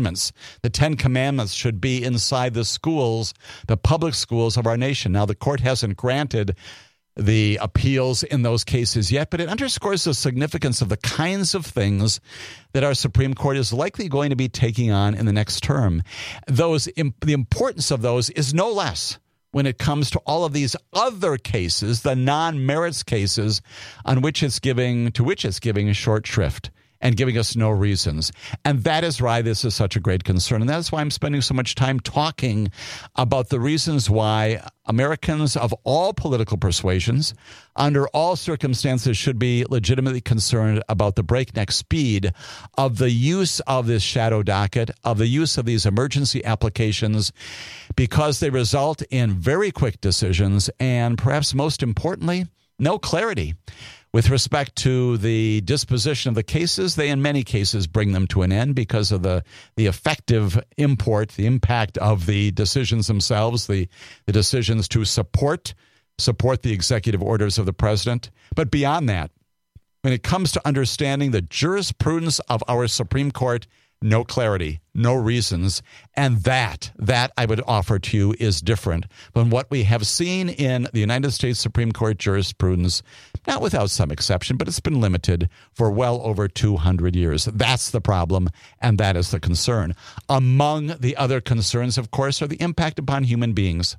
Commandments should be inside the schools, the public schools of our nation. Now, the court hasn't granted the appeals in those cases yet, but it underscores the significance of the kinds of things that our Supreme Court is likely going to be taking on in the next term. The importance of those is no less when it comes to all of these other cases, the non-merits cases to which it's giving a short shrift and giving us no reasons. And that is why this is such a great concern. And that's why I'm spending so much time talking about the reasons why Americans of all political persuasions, under all circumstances, should be legitimately concerned about the breakneck speed of the use of this shadow docket, of the use of these emergency applications, because they result in very quick decisions and, perhaps most importantly, no clarity with respect to the disposition of the cases. They, in many cases, bring them to an end because of the effective import, the impact of the decisions themselves, the decisions to support the executive orders of the president. But beyond that, when it comes to understanding the jurisprudence of our Supreme Court, no clarity, no reasons, and that I would offer to you is different than what we have seen in the United States Supreme Court jurisprudence, not without some exception, but it's been limited for well over 200 years. That's the problem, and that is the concern. Among the other concerns, of course, are the impact upon human beings,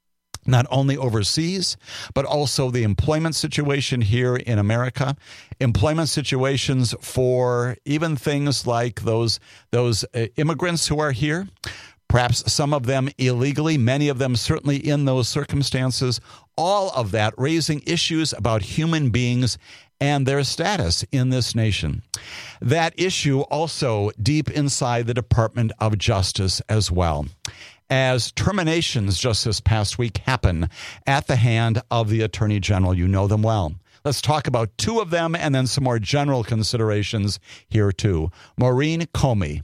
not only overseas, but also the employment situation here in America, employment situations for even things like those immigrants who are here, perhaps some of them illegally, many of them certainly in those circumstances, all of that raising issues about human beings and their status in this nation. That issue also deep inside the Department of Justice as well, as terminations just this past week happen at the hand of the Attorney General. You know them well. Let's talk about two of them and then some more general considerations here too. Maureen Comey,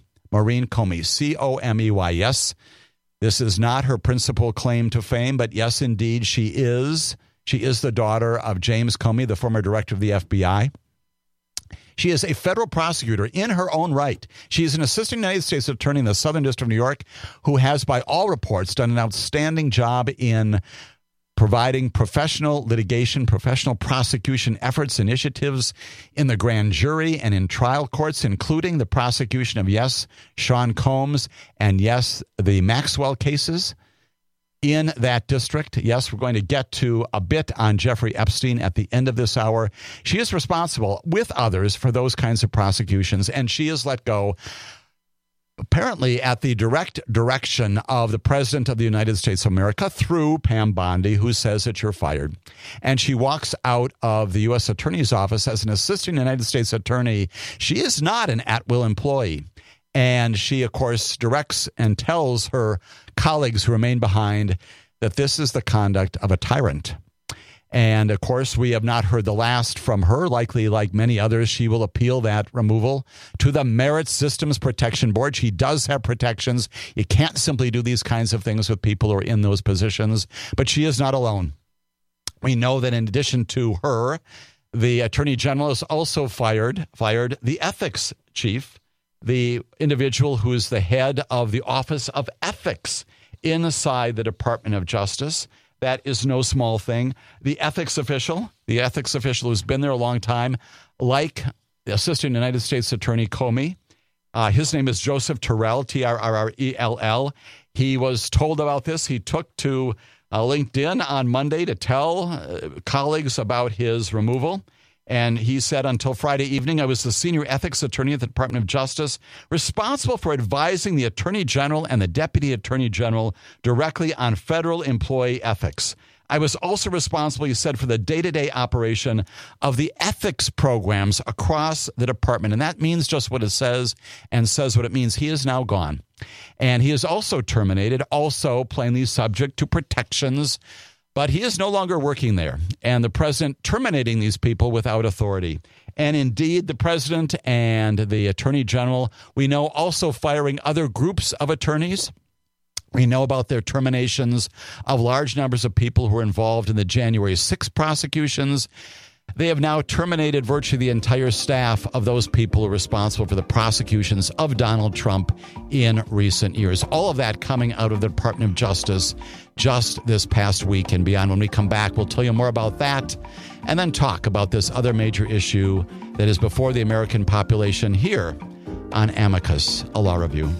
C-O-M-E-Y. Yes, this is not her principal claim to fame, but yes, indeed, she is. She is the daughter of James Comey, the former director of the FBI. She is a federal prosecutor in her own right. She is an assistant United States attorney in the Southern District of New York who has, by all reports, done an outstanding job in providing professional litigation, professional prosecution efforts, initiatives in the grand jury and in trial courts, including the prosecution of, yes, Sean Combs and, yes, the Maxwell cases in that district. Yes, we're going to get to a bit on Jeffrey Epstein at the end of this hour. She is responsible with others for those kinds of prosecutions, and she is let go apparently at the direct direction of the President of the United States of America through Pam Bondi, who says that you're fired. And she walks out of the U.S. Attorney's Office as an assistant United States attorney. She is not an at-will employee. And she, of course, directs and tells her colleagues who remain behind that this is the conduct of a tyrant. And, of course, we have not heard the last from her. Likely, like many others, she will appeal that removal to the Merit Systems Protection Board. She does have protections. You can't simply do these kinds of things with people who are in those positions. But she is not alone. We know that in addition to her, the Attorney General has also fired the ethics chief, the individual who is the head of the Office of Ethics inside the Department of Justice. That is no small thing. The ethics official who's been there a long time, like the Assistant United States Attorney Comey, his name is Joseph Terrell, T-R-R-E-L-L. He was told about this. He took to LinkedIn on Monday to tell colleagues about his removal. And he said, until Friday evening, I was the senior ethics attorney at the Department of Justice, responsible for advising the Attorney General and the Deputy Attorney General directly on federal employee ethics. I was also responsible, he said, for the day-to-day operation of the ethics programs across the department. And that means just what it says and says what it means. He is now gone. And he is also terminated, also plainly subject to protections. But he is no longer working there, and the president terminating these people without authority. And indeed, the president and the attorney general, we know, also firing other groups of attorneys. We know about their terminations of large numbers of people who were involved in the January 6th prosecutions. They have now terminated virtually the entire staff of those people who are responsible for the prosecutions of Donald Trump in recent years. All of that coming out of the Department of Justice just this past week and beyond. When we come back, we'll tell you more about that and then talk about this other major issue that is before the American population here on Amicus, a Law Review.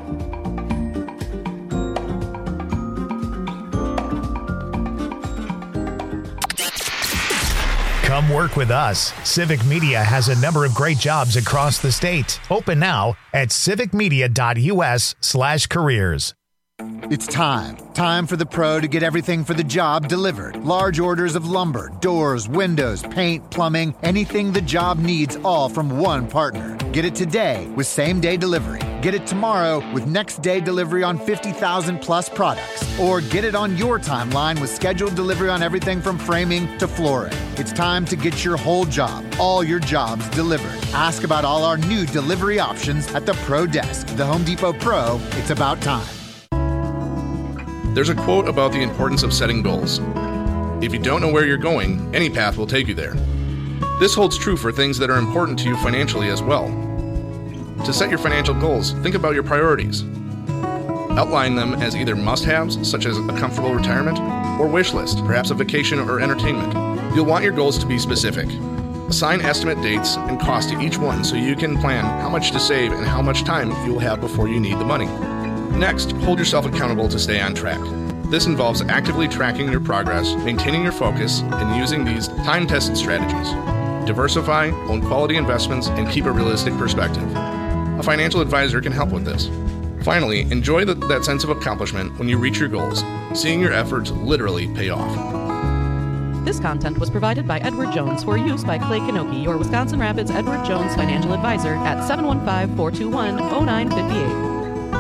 Come work with us. Civic Media has a number of great jobs across the state. Open now at civicmedia.us/careers. It's time for the pro to get everything for the job delivered. Large orders of lumber, doors, windows, paint, plumbing, anything the job needs, all from one partner. Get it today with same-day delivery. Get it tomorrow with next-day delivery on 50,000 plus products. Or get it on your timeline with scheduled delivery on everything from framing to flooring. It's time to get your whole job, all your jobs delivered. Ask about all our new delivery options at the Pro Desk. The Home Depot Pro, it's about time. There's a quote about the importance of setting goals. If you don't know where you're going, any path will take you there. This holds true for things that are important to you financially as well. To set your financial goals, think about your priorities. Outline them as either must-haves, such as a comfortable retirement, or wish list, perhaps a vacation or entertainment. You'll want your goals to be specific. Assign estimate dates and cost to each one so you can plan how much to save and how much time you will have before you need the money. Next, hold yourself accountable to stay on track. This involves actively tracking your progress, maintaining your focus, and using these time-tested strategies. Diversify, own quality investments, and keep a realistic perspective. A financial advisor can help with this. Finally, enjoy that sense of accomplishment when you reach your goals, seeing your efforts literally pay off. This content was provided by Edward Jones for use by Clay Kanoki, your Wisconsin Rapids Edward Jones financial advisor at 715-421-0958.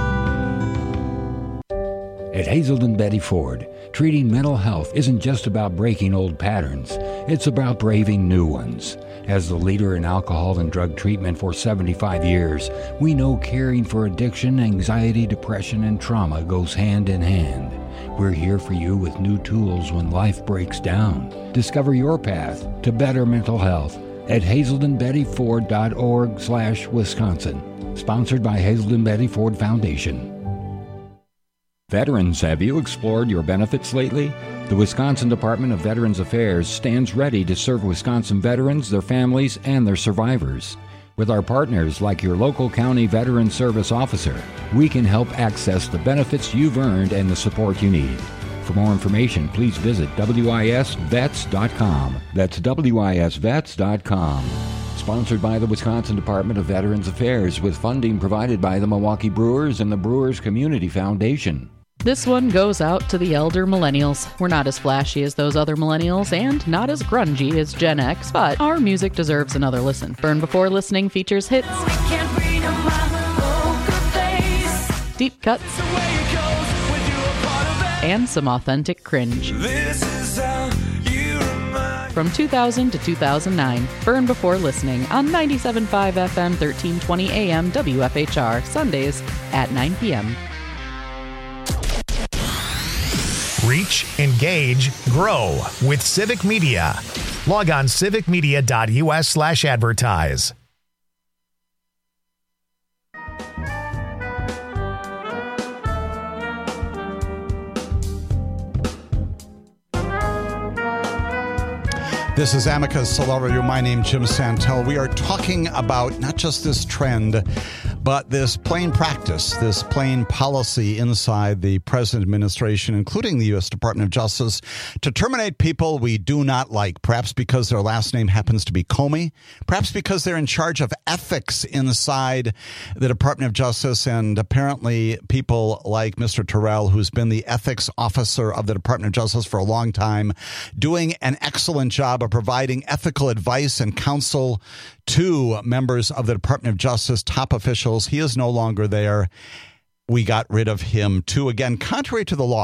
At Hazelden Betty Ford, treating mental health isn't just about breaking old patterns, it's about braving new ones. As the leader in alcohol and drug treatment for 75 years, we know caring for addiction, anxiety, depression, and trauma goes hand in hand. We're here for you with new tools when life breaks down. Discover your path to better mental health at hazeldenbettyford.org/Wisconsin. Sponsored by Hazelden Betty Ford Foundation. Veterans, have you explored your benefits lately? The Wisconsin Department of Veterans Affairs stands ready to serve Wisconsin veterans, their families, and their survivors. With our partners like your local county veteran service officer, we can help access the benefits you've earned and the support you need. For more information, please visit wisvets.com. That's wisvets.com. Sponsored by the Wisconsin Department of Veterans Affairs with funding provided by the Milwaukee Brewers and the Brewers Community Foundation. This one goes out to the elder millennials. We're not as flashy as those other millennials and not as grungy as Gen X, but our music deserves another listen. Burn Before Listening features hits, deep cuts, and some authentic cringe. From 2000 to 2009, Burn Before Listening on 97.5 FM, 1320 AM, WFHR, Sundays at 9 p.m. Reach, engage, grow with Civic Media. Log on civicmedia.us/advertise. This is Amicus Law Review. My name is Jim Santel. We are talking about not just this trend, but this plain practice, this plain policy inside the present administration, including the U.S. Department of Justice, to terminate people we do not like, perhaps because their last name happens to be Comey, perhaps because they're in charge of ethics inside the Department of Justice, and apparently people like Mr. Terrell, who's been the ethics officer of the Department of Justice for a long time, doing an excellent job of providing ethical advice and counsel to members of the Department of Justice, top officials. He is no longer there. We got rid of him too. Again, contrary to the law.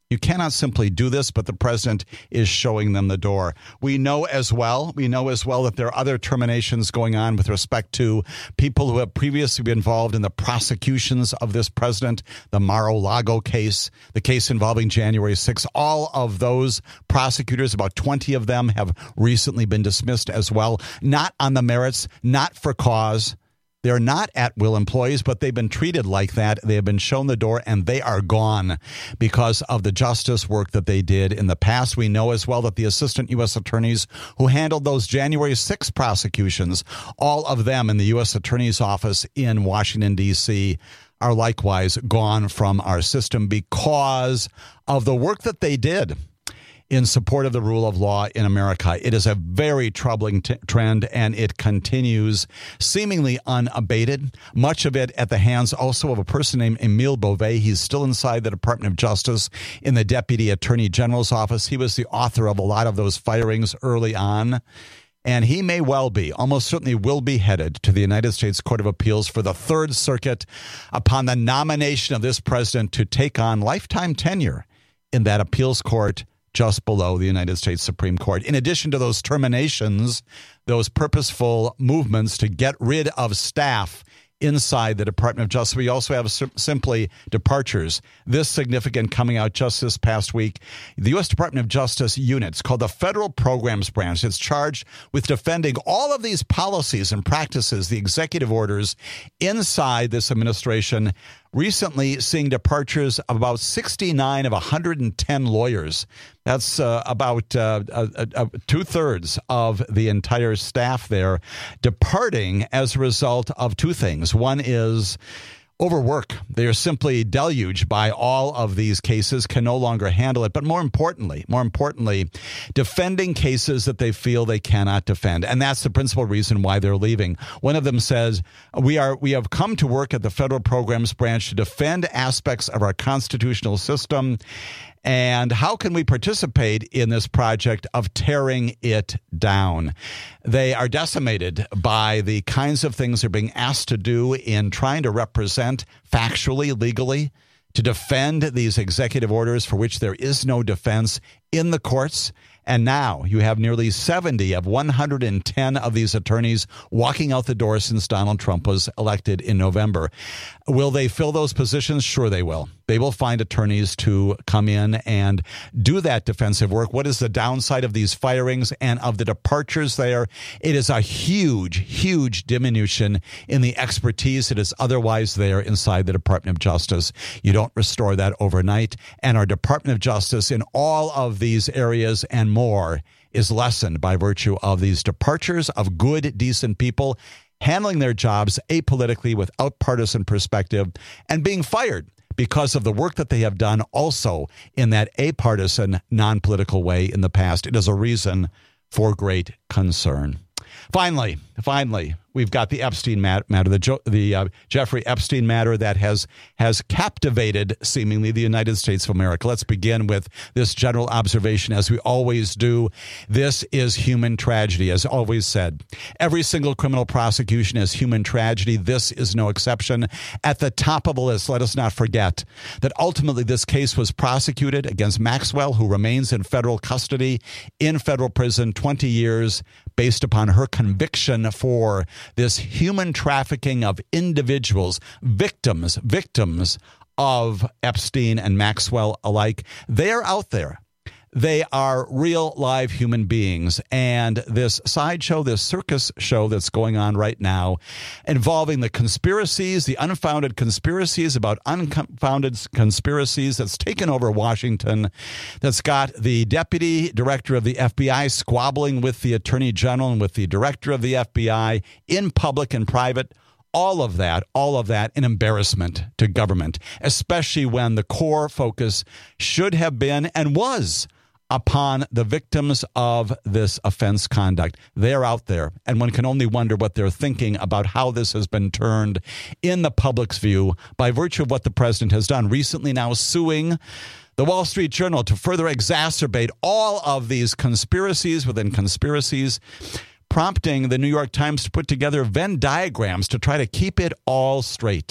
You cannot simply do this, but the president is showing them the door. We know as well that there are other terminations going on with respect to people who have previously been involved in the prosecutions of this president, the Mar-a-Lago case, the case involving January 6th. All of those prosecutors, about 20 of them, have recently been dismissed as well, not on the merits, not for cause. They're not at-will employees, but they've been treated like that. They have been shown the door, and they are gone because of the justice work that they did in the past. We know as well that the assistant U.S. attorneys who handled those January 6 prosecutions, all of them in the U.S. Attorney's Office in Washington, D.C., are likewise gone from our system because of the work that they did in support of the rule of law in America. It is a very troubling trend, and it continues seemingly unabated. Much of it at the hands also of a person named Emile Beauvais. He's still inside the Department of Justice in the Deputy Attorney General's office. He was the author of a lot of those firings early on. And he may well be, almost certainly will be headed to the United States Court of Appeals for the Third Circuit upon the nomination of this president to take on lifetime tenure in that appeals court just below the United States Supreme Court. In addition to those terminations, those purposeful movements to get rid of staff inside the Department of Justice, we also have simply departures. This significant coming out just this past week. The U.S. Department of Justice units called the Federal Programs Branch. It's charged with defending all of these policies and practices, the executive orders inside this administration, recently seeing departures of about 69 of 110 lawyers. That's about two-thirds of the entire staff there departing as a result of two things. One is overwork. They are simply deluged by all of these cases, can no longer handle it. But more importantly, defending cases that they feel they cannot defend. And that's the principal reason why they're leaving. One of them says, we have come to work at the Federal Programs Branch to defend aspects of our constitutional system. And how can we participate in this project of tearing it down? They are decimated by the kinds of things they're being asked to do in trying to represent factually, legally, to defend these executive orders for which there is no defense in the courts. And now you have nearly 70 of 110 of these attorneys walking out the door since Donald Trump was elected in November. Will they fill those positions? Sure they will. They will find attorneys to come in and do that defensive work. What is the downside of these firings and of the departures there? It is a huge, huge diminution in the expertise that is otherwise there inside the Department of Justice. You don't restore that overnight. And our Department of Justice in all of these areas and more is lessened by virtue of these departures of good, decent people handling their jobs apolitically without partisan perspective and being fired because of the work that they have done also in that apartisan, non-political way in the past. It is a reason for great concern. Finally, we've got the Epstein matter, the Jeffrey Epstein matter that has captivated seemingly the United States of America. Let's begin with this general observation, as we always do. This is human tragedy, as always said. Every single criminal prosecution is human tragedy. This is no exception. At the top of the list, let us not forget that ultimately this case was prosecuted against Maxwell, who remains in federal custody in federal prison 20 years based upon her conviction for this human trafficking of individuals, victims of Epstein and Maxwell alike. They are out there. They are real, live human beings. And this sideshow, this circus show that's going on right now, involving the conspiracies, the unfounded conspiracies about unfounded conspiracies that's taken over Washington, that's got the deputy director of the FBI squabbling with the attorney general and with the director of the FBI in public and private. All of that, an embarrassment to government, especially when the core focus should have been and was upon the victims of this offense conduct. They're out there, and one can only wonder what they're thinking about how this has been turned in the public's view by virtue of what the president has done recently, now suing the Wall Street Journal to further exacerbate all of these conspiracies within conspiracies, prompting the New York Times to put together Venn diagrams to try to keep it all straight.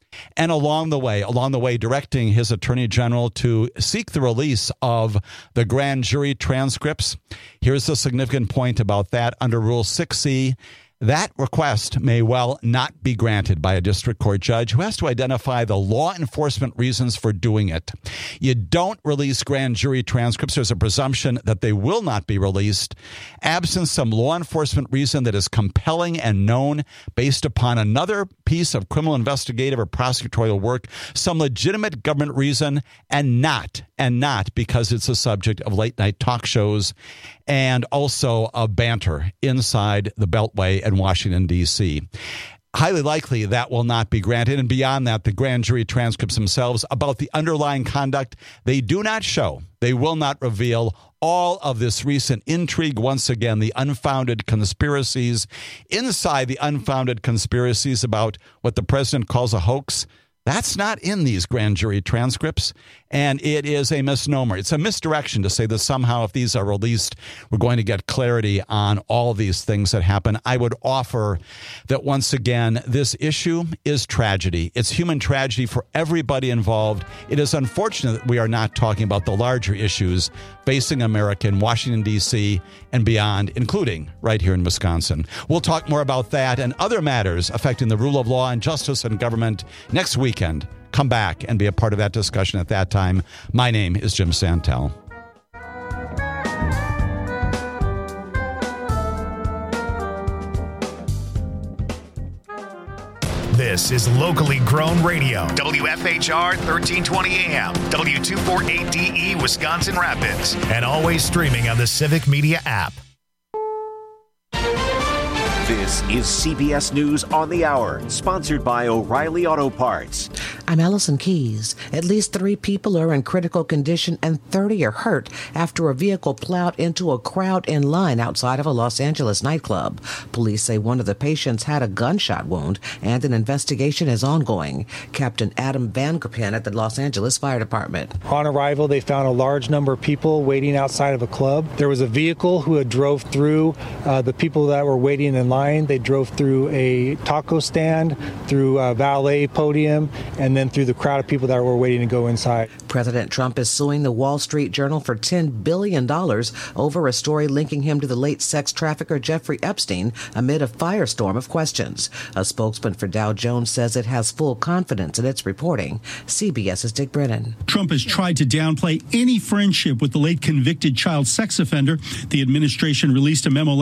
And along the way, directing his attorney general to seek the release of the grand jury transcripts. Here's the significant point about that. Under Rule 6C, that request may well not be granted by a district court judge who has to identify the law enforcement reasons for doing it. You don't release grand jury transcripts. There's a presumption that they will not be released, absent some law enforcement reason that is compelling and known based upon another piece of criminal investigative or prosecutorial work, some legitimate government reason, and not because it's a subject of late-night talk shows and also a banter inside the Beltway in Washington, D.C. Highly likely that will not be granted. And beyond that, the grand jury transcripts themselves about the underlying conduct, they do not show, they will not reveal all of this recent intrigue. Once again, the unfounded conspiracies inside the unfounded conspiracies about what the president calls a hoax. That's not in these grand jury transcripts, and it is a misnomer. It's a misdirection to say that somehow if these are released, we're going to get clarity on all these things that happen. I would offer that once again, this issue is tragedy. It's human tragedy for everybody involved. It is unfortunate that we are not talking about the larger issues facing America in Washington, D.C. and beyond, including right here in Wisconsin. We'll talk more about that and other matters affecting the rule of law and justice and government next weekend. Come back and be a part of that discussion at that time. My name is Jim Santel. This is locally grown radio. WFHR 1320 AM, W248DE Wisconsin Rapids, and always streaming on the Civic Media app. This is CBS News on the Hour, sponsored by O'Reilly Auto Parts. I'm Allison Keys. At least 3 people are in critical condition and 30 are hurt after a vehicle plowed into a crowd in line outside of a Los Angeles nightclub. Police say one of the patients had a gunshot wound and an investigation is ongoing. Captain Adam Van Gerpen at the Los Angeles Fire Department. On arrival, they found a large number of people waiting outside of a club. There was a vehicle who had drove through the people that were waiting in line. They drove through a taco stand, through a valet podium, and then through the crowd of people that were waiting to go inside. President Trump is suing the Wall Street Journal for $10 billion over a story linking him to the late sex trafficker Jeffrey Epstein amid a firestorm of questions. A spokesman for Dow Jones says it has full confidence in its reporting. CBS's Dick Brennan. Trump has tried to downplay any friendship with the late convicted child sex offender. The administration released a memo